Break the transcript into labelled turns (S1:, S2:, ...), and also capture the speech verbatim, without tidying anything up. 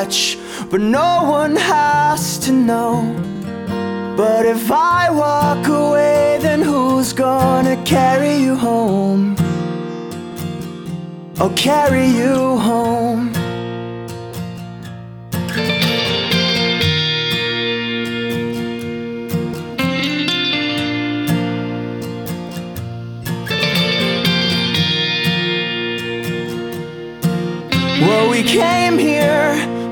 S1: watch, but no one has to know. But if I walk away, then who's gonna carry you home? I'll carry you home. Well, we came here